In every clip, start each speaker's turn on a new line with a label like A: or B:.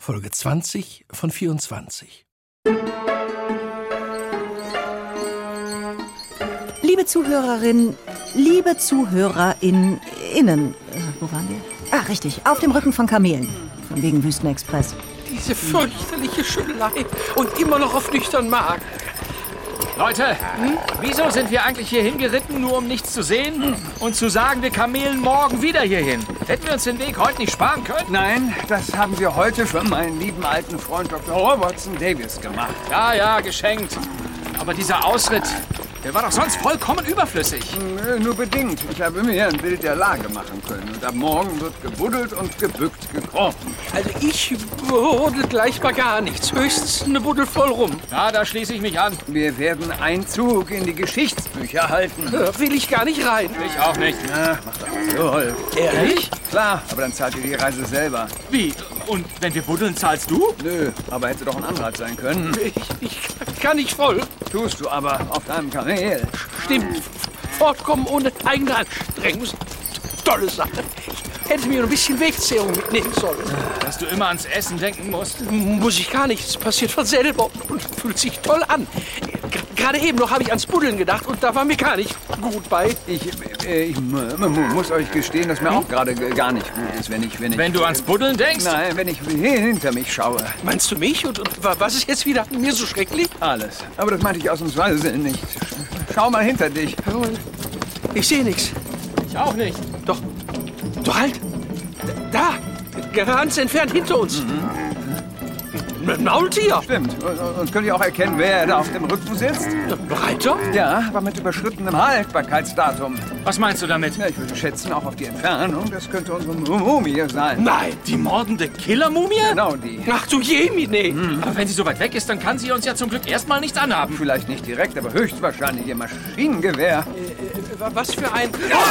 A: Folge 20 von 24.
B: Liebe Zuhörerinnen, liebe ZuhörerInnen, wo waren wir? Ah, richtig, auf dem Rücken von Kamelen, von wegen Wüstenexpress.
A: Diese fürchterliche Schüttelei und immer noch auf nüchtern Magen.
C: Leute, wieso sind wir eigentlich hier hingeritten, nur um nichts zu sehen und zu sagen, wir kamelen morgen wieder hierhin? Hätten wir uns den Weg heute nicht sparen können?
D: Nein, das haben wir heute für meinen lieben alten Freund Dr. Robertson Davis gemacht.
C: Ja, geschenkt. Aber dieser Ausritt, der war doch sonst vollkommen überflüssig.
D: Nur bedingt. Ich habe mir ein Bild der Lage machen können. Und ab morgen wird gebuddelt und gebückt gekrochen.
A: Also ich buddel gleich mal gar nichts. Höchstens eine Buddel voll rum.
C: Ja, da schließe ich mich an.
D: Wir werden Einzug in die Geschichtsbücher halten.
A: Will ich gar nicht rein.
C: Ich auch nicht.
D: Na, mach doch mal so.
A: Ehrlich?
D: Klar, aber dann zahlt ihr die Reise selber.
C: Wie? Und wenn wir buddeln, zahlst du?
D: Nö, aber hätte doch ein Anreiz sein können.
A: Ich kann nicht voll.
D: Tust du aber auf deinem Kamel.
A: Stimmt. Fortkommen ohne eigene Anstrengung. Tolle Sache. Ich hätte mir noch ein bisschen Wegzehrung mitnehmen sollen.
C: Dass du immer ans Essen denken musst.
A: Muss ich gar nicht. Es passiert von selber und fühlt sich toll an. Gerade eben noch habe ich ans Buddeln gedacht und da war mir gar nicht gut bei.
D: Ich muss euch gestehen, dass mir auch gerade gar nicht gut ist, wenn ich...
C: Wenn du ans Buddeln denkst?
D: Nein, wenn ich hinter mich schaue.
A: Meinst du mich? Und was ist jetzt wieder an mir so schrecklich?
D: Alles. Aber das meinte ich ausnahmsweise nicht. Schau mal hinter dich.
A: Ich sehe nichts.
C: Ich auch nicht.
A: Doch halt. Da. Ganz entfernt hinter uns. Ein Maultier.
D: Stimmt. Und könnt ihr auch erkennen, wer da auf dem Rücken sitzt?
A: Reiter?
D: Ja, aber mit überschrittenem Haltbarkeitsdatum.
C: Was meinst du damit?
D: Ja, ich würde schätzen, auch auf die Entfernung, das könnte unsere Mumie sein.
A: Nein.
C: Die mordende Killermumie?
D: Genau die.
A: Ach du Jemine.
C: Aber wenn sie so weit weg ist, dann kann sie uns ja zum Glück erstmal nichts anhaben.
D: Vielleicht nicht direkt, aber höchstwahrscheinlich ihr Maschinengewehr.
A: Was für ein...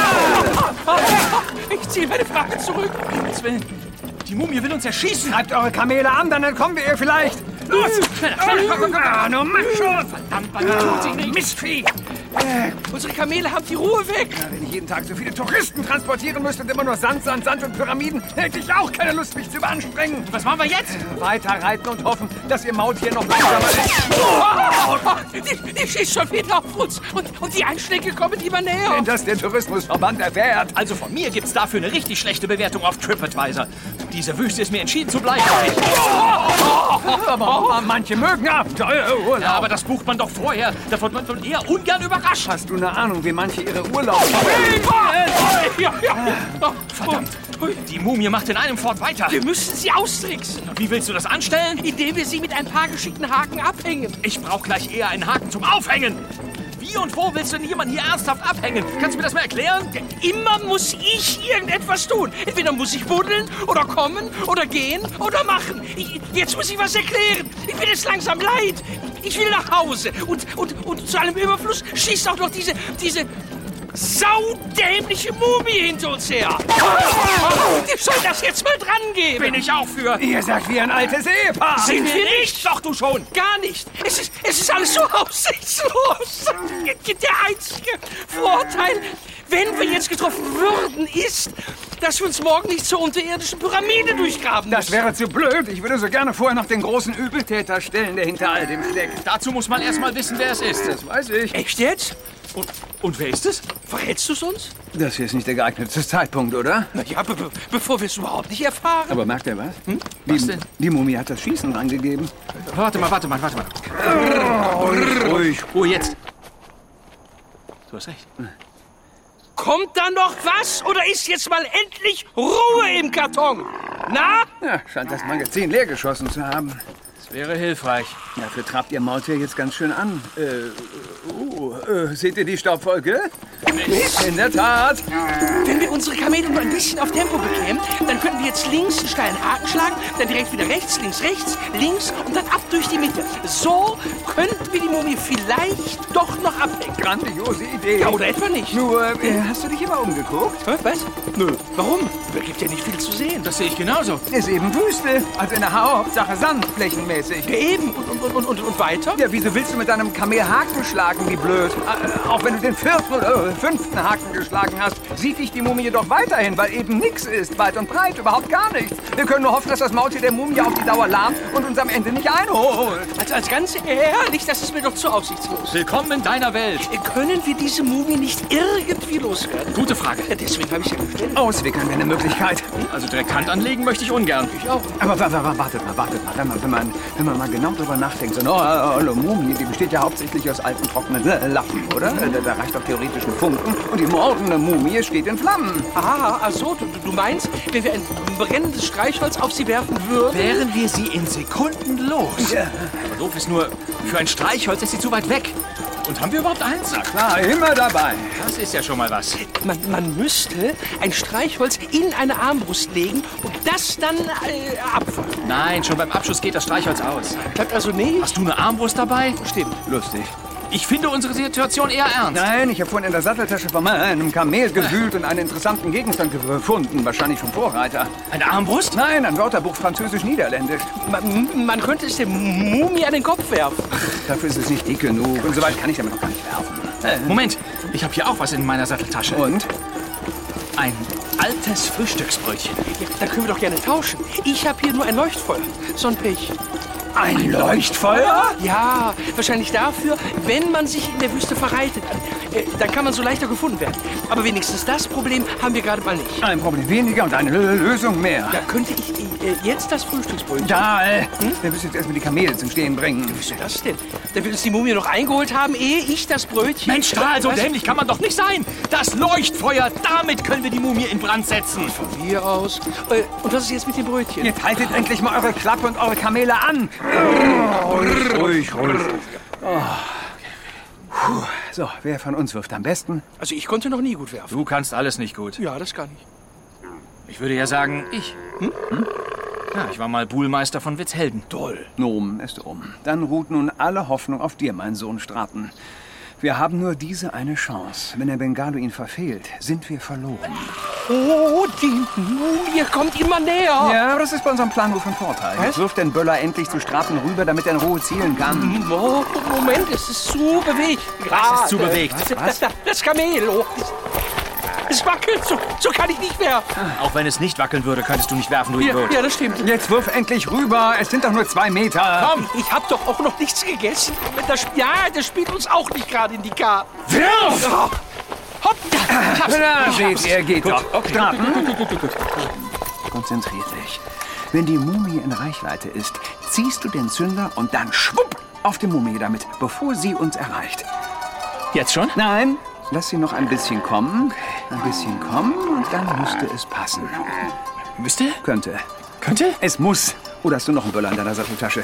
A: Ich ziehe meine Frage zurück.
C: Um Himmels Willen. Die Mumie will uns erschießen.
D: Treibt eure Kamele an, dann entkommen wir ihr vielleicht.
C: Los! Schnell!
D: Nun mach schon!
C: Verdammt, man tut sich nicht.
D: Mistvieh!
A: Unsere Kamele haben die Ruhe weg.
D: Wenn ich jeden Tag so viele Touristen transportieren müsste und immer nur Sand und Pyramiden, hätte ich auch keine Lust, mich zu überanstrengen.
C: Was machen wir jetzt?
D: Weiter reiten und hoffen, dass ihr Maultier noch langsamer ist.
A: Die schießt schon wieder auf uns. Und die Einschläge kommen immer näher.
D: Wenn das der Tourismusverband erfährt.
C: Also von mir gibt's dafür eine richtig schlechte Bewertung auf TripAdvisor. Diese Wüste ist mir entschieden zu bleiben.
D: Aber manche mögen Abenteuerurlaub.
C: Ja, aber das bucht man doch vorher. Davon wird man eher ungern überrascht.
D: Hast du eine Ahnung, wie manche ihre Urlaube...
A: Ja.
C: Verdammt. Die Mumie macht in einem Fort weiter.
A: Wir müssen sie austricksen.
C: Wie willst du das anstellen?
A: Indem wir sie mit ein paar geschickten Haken abhängen.
C: Ich brauche gleich eher einen Haken zum Aufhängen. Wie und wo willst du denn jemanden hier ernsthaft abhängen? Kannst du mir das mal erklären?
A: Immer muss ich irgendetwas tun. Entweder muss ich buddeln oder kommen oder gehen oder machen. Jetzt muss ich was erklären. Ich bin jetzt langsam leid. Ich will nach Hause. Und zu allem Überfluss schießt auch noch diese saudämliche Mumie hinter uns her. Ich soll das jetzt mal dran geben.
C: Bin ich auch für.
D: Ihr seid wie ein altes Ehepaar.
A: Sind wir nicht?
C: Doch, du schon.
A: Gar nicht. Es ist alles so aussichtslos. Der einzige Vorteil, wenn wir jetzt getroffen würden, ist, dass wir uns morgen nicht zur unterirdischen Pyramide durchgraben
D: Das
A: müssen.
D: wäre zu blöd. Ich würde so gerne vorher noch den großen Übeltäter stellen, der hinter all dem steckt.
C: Dazu muss man erst mal wissen, wer es ist.
D: Das weiß ich.
A: Echt jetzt?
C: Und wer ist es?
A: Verrätst du es uns?
D: Das hier ist nicht der geeignete Zeitpunkt, oder?
A: Na ja, bevor wir es überhaupt nicht erfahren.
D: Aber merkt ihr was?
C: Was denn?
D: Die Mumie hat das Schießen angegeben.
C: Warte mal.
D: Ruhig.
C: Oh, jetzt. Du hast recht.
A: Kommt da noch was oder ist jetzt mal endlich Ruhe im Karton? Na?
D: Ja, scheint das Magazin leer geschossen zu haben.
C: Das wäre hilfreich.
D: Dafür trabt ihr Maultier jetzt ganz schön an. Seht ihr die Staubwolke? In der Tat.
A: Wenn wir unsere Kamele nur ein bisschen auf Tempo bekämen, dann könnten wir jetzt links einen steilen Haken schlagen, dann direkt wieder rechts, links und dann ab durch die Mitte. So könnten wir die Mumie vielleicht doch noch abhängen.
D: Grandiose Idee.
A: Ja, oder etwa nicht?
D: Nur, hast du dich immer umgeguckt?
A: Hä, was? Nö. Warum? Da gibt ja nicht viel zu sehen.
C: Das sehe ich genauso.
D: Ist eben Wüste. Also in der Hauptsache Sand, flächenmäßig.
A: Ja, eben. Und weiter?
D: Ja, wieso willst du mit deinem Kamel Haken schlagen, wie blöd? Auch wenn du den vierten 5. Haken geschlagen hast, sieht dich die Mumie doch weiterhin, weil eben nichts ist, weit und breit, überhaupt gar nichts. Wir können nur hoffen, dass das Maultier der Mumie auf die Dauer lahmt und uns am Ende nicht einholt.
A: Als ganz ehrlich, das ist mir doch zu aussichtslos.
C: Willkommen in deiner Welt.
A: Können wir diese Mumie nicht irgendwie loswerden?
C: Gute Frage.
A: Ja, deswegen habe ich ja gestellt.
D: Auswickeln wäre eine Möglichkeit.
C: Also direkt Hand anlegen möchte ich ungern.
A: Ich auch.
D: Aber wartet mal. Wenn man mal genau drüber nachdenkt, so eine Mumie, die besteht ja hauptsächlich aus alten, trockenen Lappen, oder? Da reicht doch theoretisch ein Funken und die mordende Mumie steht in Flammen.
A: Ah, also du meinst, wenn wir ein brennendes Streichholz auf sie werfen würden?
C: Wären wir sie in Sekunden los.
D: Ja.
C: Aber doof ist nur, für ein Streichholz ist sie zu weit weg. Und haben wir überhaupt eins?
D: Na klar, immer dabei.
C: Das ist ja schon mal was.
A: Man müsste ein Streichholz in eine Armbrust legen und das dann abfangen.
C: Nein, schon beim Abschuss geht das Streichholz aus.
A: Klappt also nicht?
C: Hast du eine Armbrust dabei?
A: Stimmt.
D: Lustig.
C: Ich finde unsere Situation eher ernst.
D: Nein, ich habe vorhin in der Satteltasche von einem Kamel gewühlt und einen interessanten Gegenstand gefunden. Wahrscheinlich vom Vorreiter.
C: Eine Armbrust?
D: Nein, ein Wörterbuch Französisch-Niederländisch.
A: Man könnte es dem Mumie an den Kopf werfen.
D: Dafür ist es nicht dick genug. Und so weit kann ich damit noch gar nicht werfen.
C: Moment, ich habe hier auch was in meiner Satteltasche.
D: Und?
C: Ein altes Frühstücksbrötchen.
A: Ja, dann können wir doch gerne tauschen. Ich habe hier nur ein Leuchtfeuer. So ein Pech.
D: Ein Leuchtfeuer?
A: Ja, wahrscheinlich dafür, wenn man sich in der Wüste verreitet. Dann kann man so leichter gefunden werden. Aber wenigstens das Problem haben wir gerade mal nicht.
D: Ein Problem weniger und eine Lösung mehr.
A: Ja, könnte ich jetzt das Frühstücksbrötchen?
D: Da, der müsste jetzt erstmal die Kamele zum Stehen bringen.
A: Wieso das denn? Da will uns die Mumie noch eingeholt haben, ehe ich das Brötchen...
C: Mensch, Strahl, so
A: Was?
C: dämlich kann man doch nicht sein. Das Leuchtfeuer, damit können wir die Mumie in Brand setzen.
A: Von mir aus. Und was ist jetzt mit dem Brötchen?
D: Jetzt haltet endlich mal eure Klappe und eure Kamele an. Ruhig. Oh. Puh. So, wer von uns wirft am besten?
A: Also ich konnte noch nie gut werfen.
C: Du kannst alles nicht gut.
A: Ja, das kann ich.
C: Ich würde ja sagen, ich. Ja, ich war mal Buhlmeister von Witzhelden.
A: Toll.
D: Nun ist Dann ruht nun alle Hoffnung auf dir, mein Sohn Straten. Wir haben nur diese eine Chance. Wenn der Bengalo ihn verfehlt, sind wir verloren.
A: Oh, die Mumie kommt immer näher.
D: Ja, aber das ist bei unserem Plan nur von Vorteil.
A: Was?
D: Jetzt wirft den Böller endlich zu Straten rüber, damit er in Ruhe zielen kann.
A: Oh, Moment, es ist zu bewegt.
C: Was ist zu bewegt?
A: Das Kamel. Oh, es wackelt, so kann ich nicht werfen.
C: Auch wenn es nicht wackeln würde, könntest du nicht werfen, du Idiot.
A: Ja, das stimmt.
D: Jetzt wirf endlich rüber. Es sind doch nur 2 Meter.
C: Komm!
A: Ich habe doch auch noch nichts gegessen. Das spielt uns auch nicht gerade in die Karten.
C: Wirf!
A: Oh, hopp, ich hab's.
D: Na, seht ihr, geht
C: Gut,
D: doch.
C: okay.
D: Straten. Konzentrier dich. Wenn die Mumie in Reichweite ist, ziehst du den Zünder und dann schwupp auf die Mumie damit, bevor sie uns erreicht.
C: Jetzt schon?
D: Nein, lass sie noch ein bisschen kommen. Ein bisschen kommen und dann müsste es passen.
C: Müsste?
D: Könnte.
C: Könnte?
D: Es muss. Oder hast du noch einen Böller in deiner Satteltasche?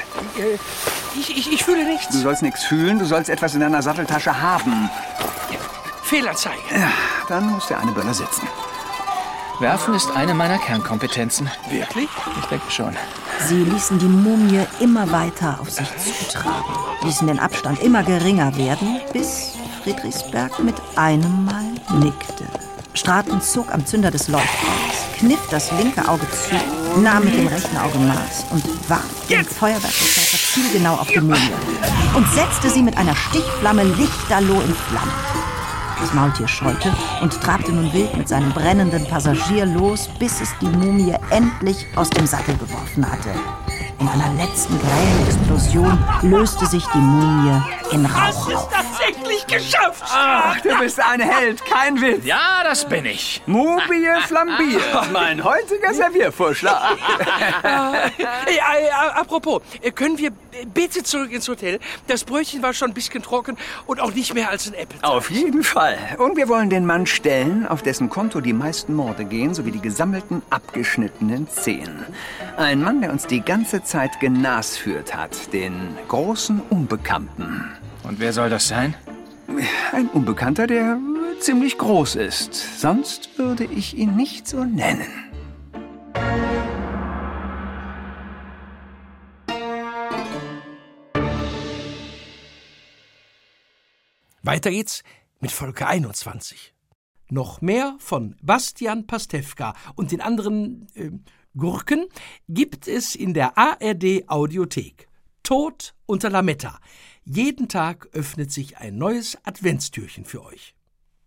A: Ich fühle nichts.
D: Du sollst nichts fühlen, du sollst etwas in deiner Satteltasche haben.
A: Fehlanzeige.
D: Ja, dann muss der eine Böller sitzen.
C: Werfen ist eine meiner Kernkompetenzen.
A: Wirklich?
C: Ich denke schon.
B: Sie ließen die Mumie immer weiter auf sich zutragen, ließen den Abstand immer geringer werden, bis Friedrichsberg mit einem Mal nickte. Straten zog am Zünder des Leuchtfeuers, kniff das linke Auge zu, nahm mit dem rechten Auge Maß und warf den Feuerwerkskörper zielgenau auf die Mumie und setzte sie mit einer Stichflamme lichterloh in Flammen. Das Maultier scheute und trabte nun wild mit seinem brennenden Passagier los, bis es die Mumie endlich aus dem Sattel geworfen hatte. In einer letzten grellen Explosion löste sich die Mumie in Rauch
A: Hast
B: auf.
A: es tatsächlich geschafft?
D: Ach, du bist ein Held, kein Witz.
C: Ja, das bin ich.
D: Mumie flambiert, mein heutiger Serviervorschlag.
A: Apropos, können wir bitte zurück ins Hotel? Das Brötchen war schon ein bisschen trocken und auch nicht mehr als ein Apple.
D: Auf jeden Fall. Und wir wollen den Mann stellen, auf dessen Konto die meisten Morde gehen, sowie die gesammelten abgeschnittenen Zehen. Ein Mann, der uns die ganze Zeit genasführt hat, den großen Unbekannten.
C: Und wer soll das sein?
D: Ein Unbekannter, der ziemlich groß ist. Sonst würde ich ihn nicht so nennen.
A: Weiter geht's mit Folge 21. Noch mehr von Bastian Pastewka und den anderen Gurken gibt es in der ARD Audiothek. Tod unter Lametta. Jeden Tag öffnet sich ein neues Adventstürchen für euch.